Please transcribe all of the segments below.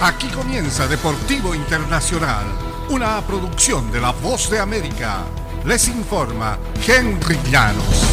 Aquí comienza Deportivo Internacional, una producción de La Voz de América. Les informa Henry Llanos.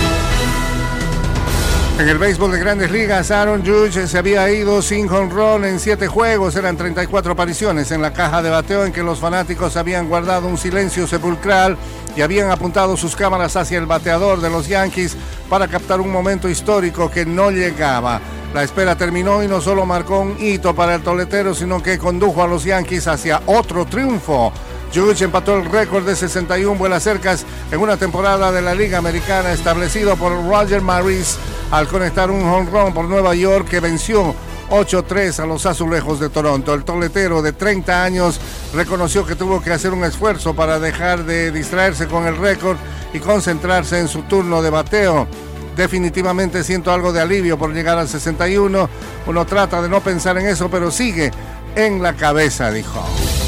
En el béisbol de Grandes Ligas, Aaron Judge se había ido sin jonrón en 7 juegos. Eran 34 apariciones en la caja de bateo en que los fanáticos habían guardado un silencio sepulcral y habían apuntado sus cámaras hacia el bateador de los Yankees para captar un momento histórico que no llegaba. La espera terminó y no solo marcó un hito para el toletero, sino que condujo a los Yankees hacia otro triunfo. Judge empató el récord de 61 vuelas cercas en una temporada de la Liga Americana establecido por Roger Maris al conectar un jonrón por Nueva York que venció 8-3 a los Azulejos de Toronto. El toletero de 30 años reconoció que tuvo que hacer un esfuerzo para dejar de distraerse con el récord y concentrarse en su turno de bateo. Definitivamente siento algo de alivio por llegar al 61. Uno trata de no pensar en eso, pero sigue en la cabeza, dijo.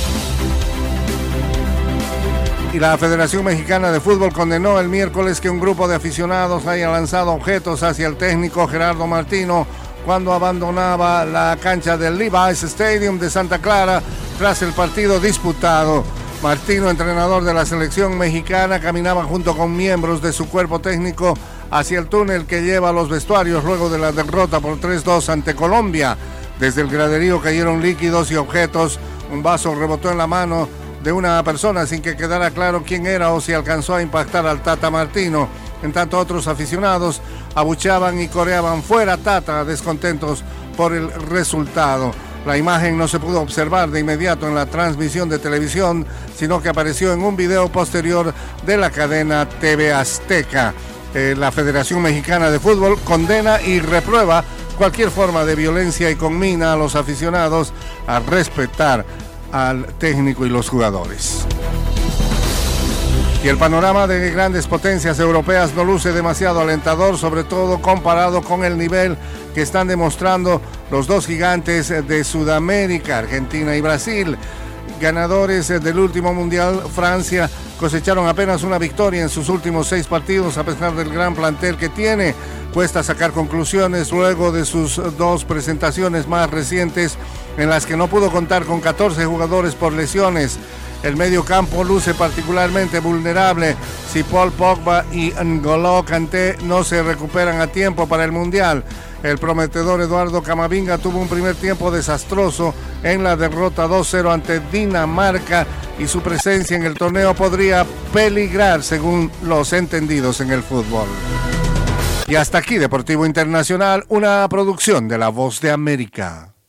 Y la Federación Mexicana de Fútbol condenó el miércoles que un grupo de aficionados haya lanzado objetos hacia el técnico Gerardo Martino cuando abandonaba la cancha del Levi's Stadium de Santa Clara tras el partido disputado. Martino, entrenador de la selección mexicana, caminaba junto con miembros de su cuerpo técnico hacia el túnel que lleva a los vestuarios luego de la derrota por 3-2 ante Colombia. Desde el graderío cayeron líquidos y objetos. Un vaso rebotó en la mano de una persona sin que quedara claro quién era o si alcanzó a impactar al Tata Martino. En tanto, otros aficionados abucheaban y coreaban "fuera Tata", descontentos por el resultado. La imagen no se pudo observar de inmediato en la transmisión de televisión, sino que apareció en un video posterior de la cadena TV Azteca. La Federación Mexicana de Fútbol condena y reprueba cualquier forma de violencia y conmina a los aficionados a respetar al técnico y los jugadores. Y el panorama de grandes potencias europeas no luce demasiado alentador, sobre todo comparado con el nivel que están demostrando los dos gigantes de Sudamérica, Argentina y Brasil. Ganadores del último mundial, Francia, cosecharon apenas una victoria en sus últimos 6 partidos a pesar del gran plantel que tiene. Cuesta sacar conclusiones luego de sus 2 presentaciones más recientes en las que no pudo contar con 14 jugadores por lesiones. El medio campo luce particularmente vulnerable si Paul Pogba y N'Golo Kanté no se recuperan a tiempo para el Mundial. El prometedor Eduardo Camavinga tuvo un primer tiempo desastroso en la derrota 2-0 ante Dinamarca y su presencia en el torneo podría peligrar según los entendidos en el fútbol. Y hasta aquí Deportivo Internacional, una producción de La Voz de América.